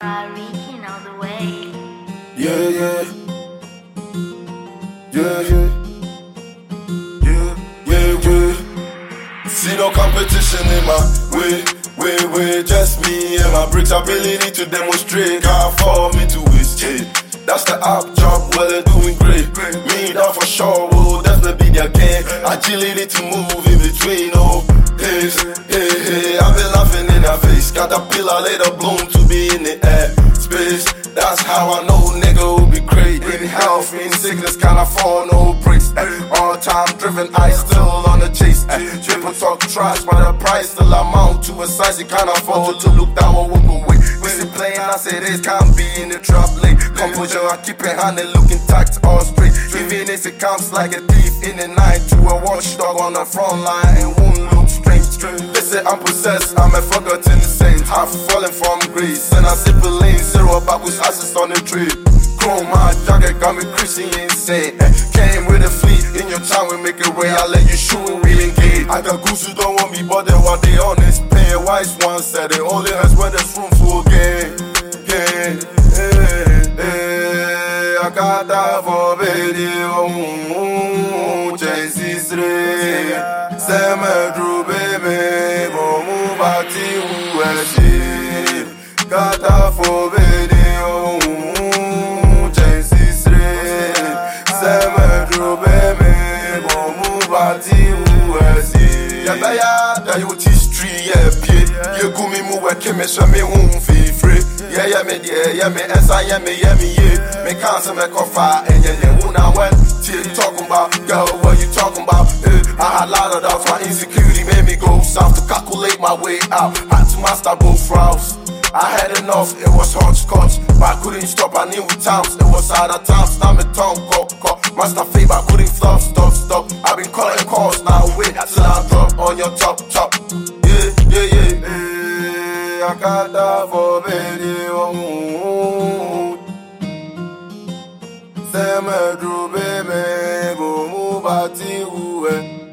reaching all the way. Yeah, yeah. Yeah, yeah. Yeah, yeah, yeah. See no competition in my way. Just me and my bricks ability to demonstrate. Can't for me to waste it. That's the app job, well they're doing great. Me that for sure will definitely be their game. Agility to move in between, oh. Hey, I've been laughing in their face. Caterpillar later bloom to be in the air space. That's how I know nigga will be great. In health, in sickness, can't afford no breaks. All time driven, I still on the chase. People talk trash, but the price still amount to a size you can't afford to look down or walk away. We see playing as it is, can't be in the trap lane. Composure, I keep it handed looking tact all straight. Even if it comes like a thief in the night to a watchdog on the front line, it won't look strange. They say I'm possessed, I'm a forgotten saint. I've fallen from grace, and I sip a lane, zero backwards ashes on the tree. Chrome my jacket got me crazy insane. Came with a fleet, in your time we make it way. I let you shoot and we engage. I got goons who don't want me, but they want they honest pay. Wise one said it only has when there's room for gain. I got that for video. Jesus Ray, Sam Drew baby, Bomu Bati Ueshi. Got that for video. Jesus Ray, Sam Drew baby, Bomu Bati Ueshi. Yeah, you history, yeah, you go me move a chemistry, me won't feel free. Yeah, me, answer, me, me cancel, me coffee, and who now when you talking about, girl, what you talking about? I had a lot of doubts, my insecurity made me go south to calculate my way out. Had to master both routes. I had enough, it was hopscotch, but I couldn't stop, I knew times, it was out of times, now my tongue caught. Master favor, I couldn't stop. I've been calling calls, now wait till I drop on your top. Yeah. I got that for video. Sam Drew baby, Bomu Bati Uwe.